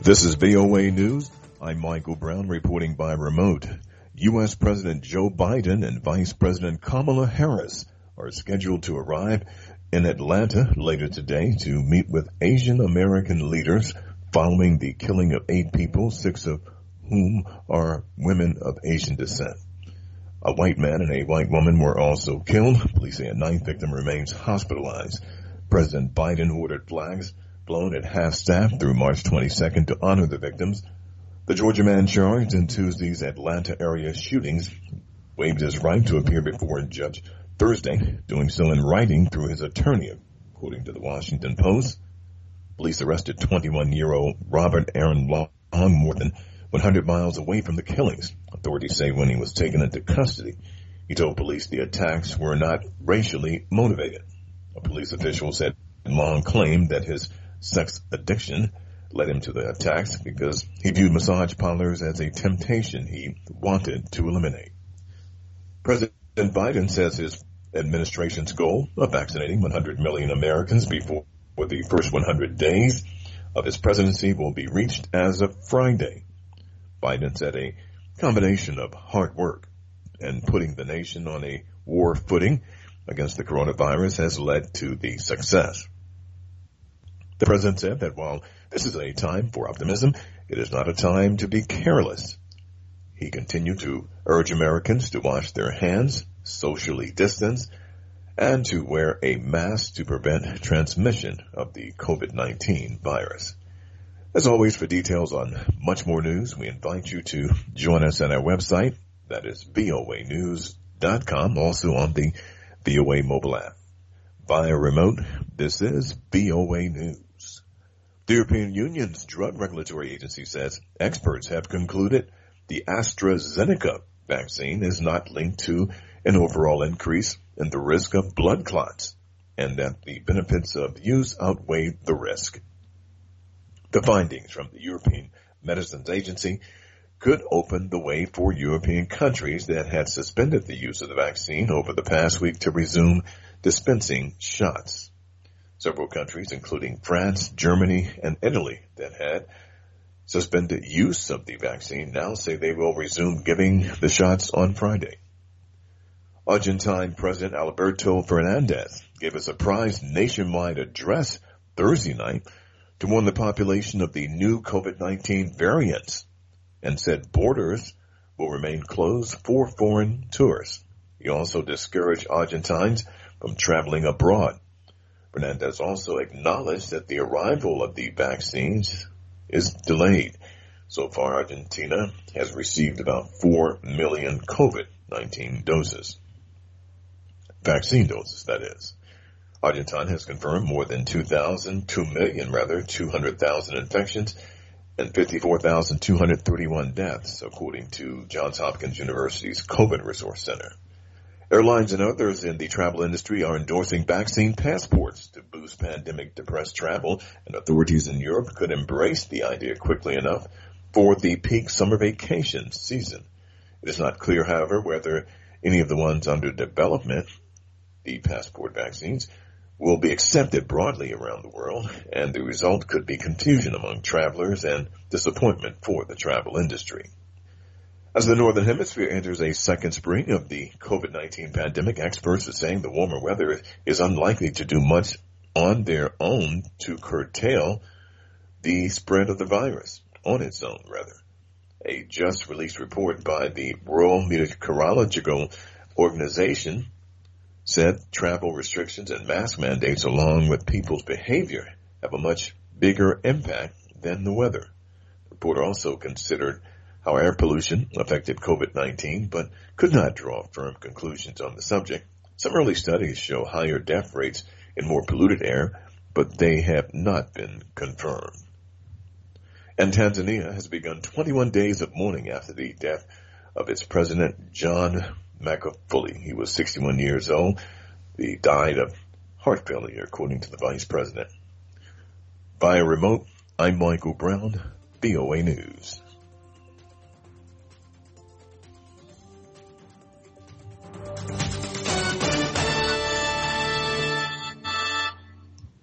This is VOA News. I'm Michael Brown reporting by remote. U.S. President Joe Biden and Vice President Kamala Harris are scheduled to arrive in Atlanta later today to meet with Asian American leaders following the killing of 8 people, 6 of whom are women of Asian descent. A white man and a white woman were also killed. Police say a 9th victim remains hospitalized. President Biden ordered flags blown at half-staff through March 22nd to honor the victims. The Georgia man charged in Tuesday's Atlanta area shootings waived his right to appear before a judge Thursday, doing so in writing through his attorney, according to the Washington Post. Police arrested 21-year-old Robert Aaron Long more than 100 miles away from the killings. Authorities say when he was taken into custody, he told police the attacks were not racially motivated. A police official said Long claimed that his sex addiction led him to the attacks because he viewed massage parlors as a temptation he wanted to eliminate. President Biden says his administration's goal of vaccinating 100 million Americans before the first 100 days of his presidency will be reached as of Friday. Biden said a combination of hard work and putting the nation on a war footing against the coronavirus has led to the success. The president said that while this is a time for optimism, it is not a time to be careless. He continued to urge Americans to wash their hands, socially distance, and to wear a mask to prevent transmission of the COVID-19 virus. As always, for details on much more news, we invite you to join us at our website, that is voanews.com, also on the VOA mobile app. Via remote, this is VOA News. The European Union's drug regulatory agency says experts have concluded the AstraZeneca vaccine is not linked to an overall increase in the risk of blood clots and that the benefits of use outweigh the risk. The findings from the European Medicines Agency could open the way for European countries that had suspended the use of the vaccine over the past week to resume dispensing shots. Several countries, including France, Germany, and Italy, that had suspended use of the vaccine now say they will resume giving the shots on Friday. Argentine President Alberto Fernandez gave a surprise nationwide address Thursday night to warn the population of the new COVID-19 variants and said borders will remain closed for foreign tourists. He also discouraged Argentines from traveling abroad. Fernandez also acknowledged that the arrival of the vaccines is delayed. So far, Argentina has received about 4 million COVID-19 doses. Vaccine doses, that is. Argentina has confirmed more than 200,000 infections and 54,231 deaths, according to Johns Hopkins University's COVID Resource Center. Airlines and others in the travel industry are endorsing vaccine passports to boost pandemic-depressed travel, and authorities in Europe could embrace the idea quickly enough for the peak summer vacation season. It is not clear, however, whether any of the ones under development, the passport vaccines, will be accepted broadly around the world, and the result could be confusion among travelers and disappointment for the travel industry. As the Northern Hemisphere enters a second spring of the COVID-19 pandemic, experts are saying the warmer weather is unlikely to do much on their own to curtail the spread of the virus, on its own, rather. A just released report by the World Meteorological Organization said travel restrictions and mask mandates along with people's behavior have a much bigger impact than the weather. The report also considered how air pollution affected COVID-19, but could not draw firm conclusions on the subject. Some early studies show higher death rates in more polluted air, but they have not been confirmed. And Tanzania has begun 21 days of mourning after the death of its president, John Magufuli. He was 61 years old. He died of heart failure, according to the vice president. Via remote, I'm Michael Brown, VOA News.